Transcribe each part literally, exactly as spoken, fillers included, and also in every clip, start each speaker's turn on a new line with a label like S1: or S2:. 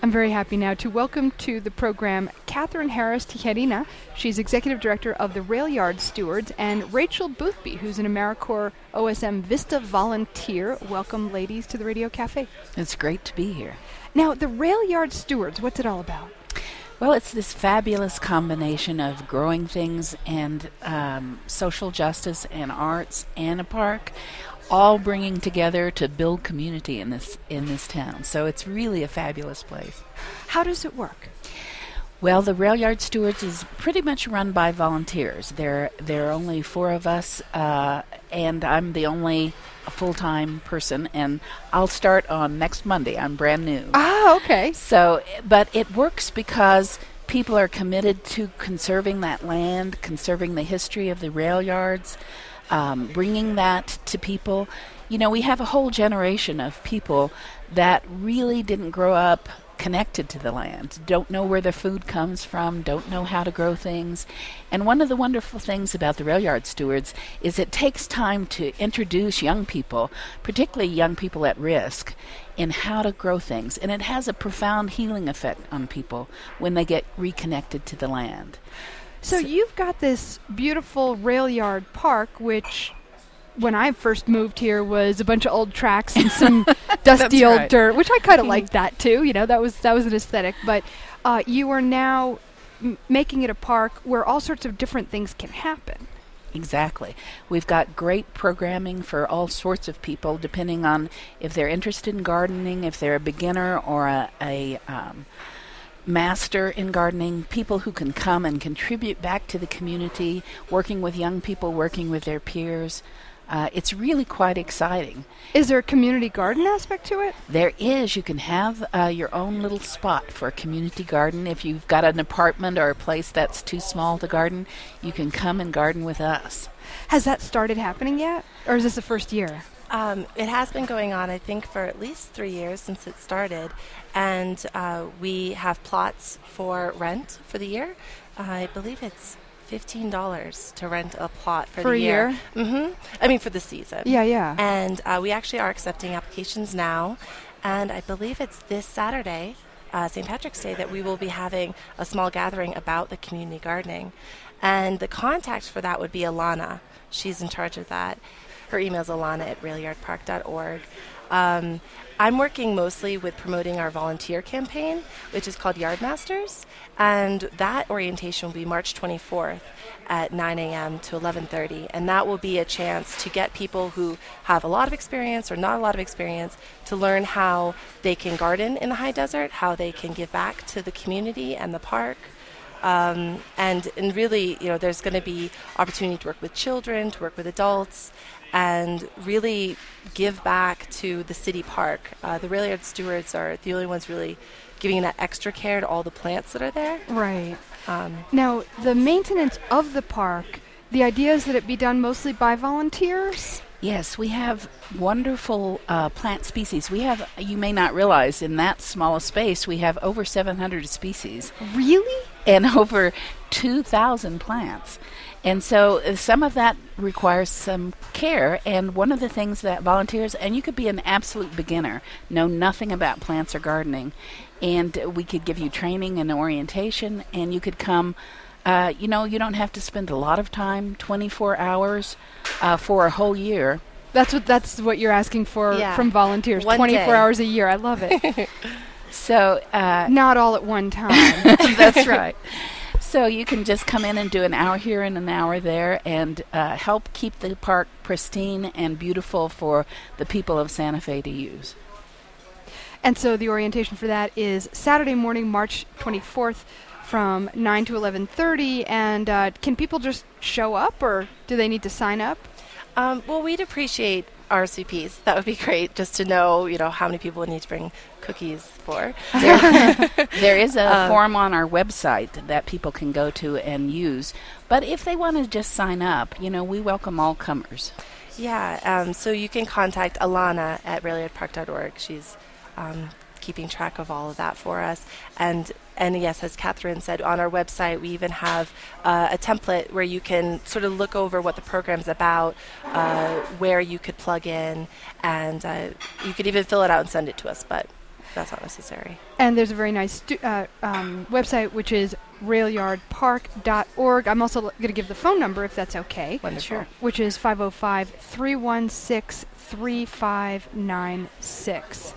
S1: I'm very happy now to welcome to the program Catherine Harris Tijerina. She's Executive Director of the Rail Yard Stewards, and Rachel Boothby, who's an AmeriCorps O S M Vista volunteer. Welcome, ladies, to the Radio Cafe.
S2: It's great to be here.
S1: Now, the Rail Yard Stewards, what's it all about?
S2: Well, it's this fabulous combination of growing things and um, social justice and arts and a park, all bringing together to build community in this in this town. So it's really a fabulous place.
S1: How does it work?
S2: Well, the Rail Yard Stewards is pretty much run by volunteers. There, there are only four of us, uh, and I'm the only full-time person, and I'll start on next Monday. I'm brand new.
S1: Ah, okay.
S2: So, but it works because people are committed to conserving that land, conserving the history of the rail yards, um, bringing that to people. You know, we have a whole generation of people that really didn't grow up connected to the land, don't know where their food comes from, don't know how to grow things. And one of the wonderful things about the Rail Yard Stewards is it takes time to introduce young people, particularly young people at risk, in how to grow things. And it has a profound healing effect on people when they get reconnected to the land.
S1: So, so you've got this beautiful rail yard park, which when I first moved here was a bunch of old tracks and some dusty old
S2: right.
S1: dirt, which I kind of liked that too. You know, that was that was an aesthetic. But uh, you are now m- making it a park where all sorts of different things can happen.
S2: Exactly. We've got great programming for all sorts of people, depending on if they're interested in gardening, if they're a beginner or a, a um, master in gardening, people who can come and contribute back to the community, working with young people, working with their peers. Uh, it's really quite exciting.
S1: Is there a community garden aspect to it?
S2: There is. You can have uh, your own little spot for a community garden. If you've got an apartment or a place that's too small to garden, you can come and garden with us.
S1: Has that started happening yet? Or is this the first year?
S3: Um, it has been going on, I think, for at least three years since it started. And uh, we have plots for rent for the year. Uh, I believe it's fifteen dollars to rent a plot for,
S1: for
S3: the
S1: a
S3: year.
S1: year?
S3: Mm-hmm. I mean, for the season.
S1: Yeah, yeah.
S3: And uh, we actually are accepting applications now. And I believe it's this Saturday, uh, Saint Patrick's Day, that we will be having a small gathering about the community gardening. And the contact for that would be Alana. She's in charge of that. Her email is alana at rail yard park dot org. Um, I'm working mostly with promoting our volunteer campaign, which is called Yard Masters, and that orientation will be March twenty-fourth at nine a.m. to eleven thirty, and that will be a chance to get people who have a lot of experience or not a lot of experience to learn how they can garden in the high desert, how they can give back to the community and the park. Um, and, and really, you know, there's going to be opportunity to work with children, to work with adults, and really give back to the city park. Uh, the Rail Yard Stewards are the only ones really giving that extra care to all the plants that are there.
S1: Right.
S3: Um,
S1: now, the maintenance of the park, the idea is that it be done mostly by volunteers?
S2: Yes, we have wonderful uh, plant species. We have, you may not realize, in that small a space, we have over seven hundred species.
S1: Really?
S2: And over two thousand plants. And so uh, some of that requires some care. And one of the things that volunteers, and you could be an absolute beginner, know nothing about plants or gardening, and uh, we could give you training and orientation, and you could come. Uh, you know, you don't have to spend a lot of time, twenty-four hours uh, for a whole year.
S1: That's what that's what you're asking for
S3: yeah.
S1: from volunteers,
S3: One
S1: twenty-four
S3: day.
S1: hours a year. I love it.
S2: So uh,
S1: not all at one time.
S2: That's right. So you can just come in and do an hour here and an hour there and uh, help keep the park pristine and beautiful for the people of Santa Fe to use.
S1: And so the orientation for that is Saturday morning, March twenty-fourth, from nine to eleven thirty. And uh, can people just show up, or do they need to sign up?
S3: um, well, we'd appreciate R S V Ps. That would be great, just to know, you know, how many people we need to bring cookies for.
S2: There, there is a
S3: Um,
S2: form on our website that people can go to and use. But if they want to just sign up, you know, we welcome all comers.
S3: Yeah, um, so you can contact Alana at rail yard park dot org. She's um, keeping track of all of that for us. And and yes, as Catherine said, on our website we even have uh, a template where you can sort of look over what the program's about, uh, where you could plug in, and uh, you could even fill it out and send it to us. But that's not necessary.
S1: And there's a very nice stu- uh, um, website, which is rail yard park dot org. I'm also going to give the phone number, if that's okay.
S3: Wonderful.
S2: Sure.
S1: Which is five oh five, three one six, three five nine six.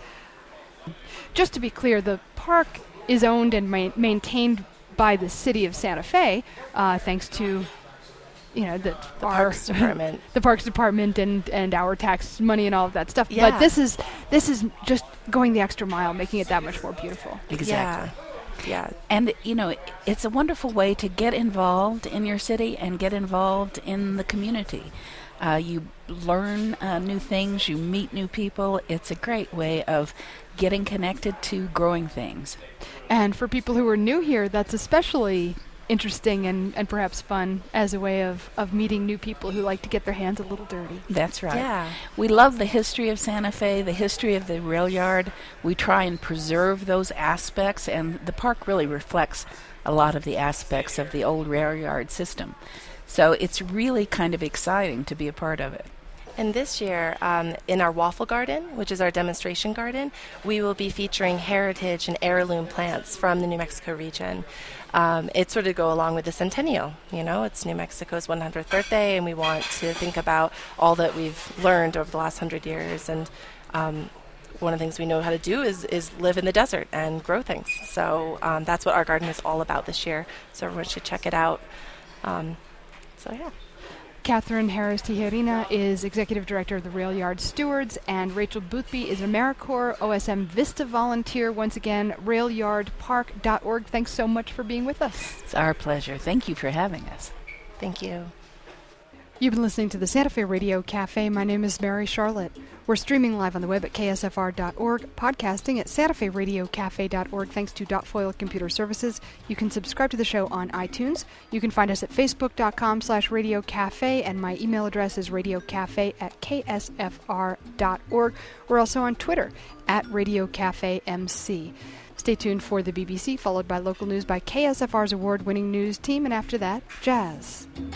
S1: Just to be clear, the park is owned and ma- maintained by the city of Santa Fe, uh, thanks to, you know, the,
S3: The
S1: our
S3: Parks Department.
S1: the Parks Department and, and our tax money and all of that stuff.
S3: Yeah.
S1: But this is this is just going the extra mile, making it that much more beautiful.
S2: Exactly.
S3: Yeah. Yeah.
S2: And, you know, it's a wonderful way to get involved in your city and get involved in the community. Uh, you learn uh, new things, you meet new people. It's a great way of getting connected to growing things.
S1: And for people who are new here, that's especially interesting and, and perhaps fun as a way of, of meeting new people who like to get their hands a little dirty.
S2: That's right.
S3: Yeah.
S2: We love the history of Santa Fe, the history of the rail yard. We try and preserve those aspects, and the park really reflects a lot of the aspects of the old rail yard system. So it's really kind of exciting to be a part of it.
S3: And this year, um, in our Waffle Garden, which is our demonstration garden, we will be featuring heritage and heirloom plants from the New Mexico region. Um, it's sort of go along with the centennial. You know, it's New Mexico's one hundredth birthday, and we want to think about all that we've learned over the last hundred years. And um, one of the things we know how to do is, is live in the desert and grow things. So um, that's what our garden is all about this year. So everyone should check it out. Um, so yeah.
S1: Catherine Harris Tijerina is Executive Director of the Rail Yard Stewards, and Rachel Boothby is an AmeriCorps O S M Vista volunteer. Once again, rail yard park dot org. Thanks so much for being with us.
S2: It's our pleasure. Thank you for having us.
S3: Thank you.
S1: You've been listening to the Santa Fe Radio Cafe. My name is Mary Charlotte. We're streaming live on the web at K S F R dot org, podcasting at Santa Fe Radio Cafe dot org, thanks to Dot Foil Computer Services. You can subscribe to the show on iTunes. You can find us at Facebook dot com slash Radio Cafe, and my email address is radiocafe at K S F R dot org. We're also on Twitter at Radio Cafe M C. Stay tuned for the B B C, followed by local news by K S F R's award-winning news team, and after that, jazz.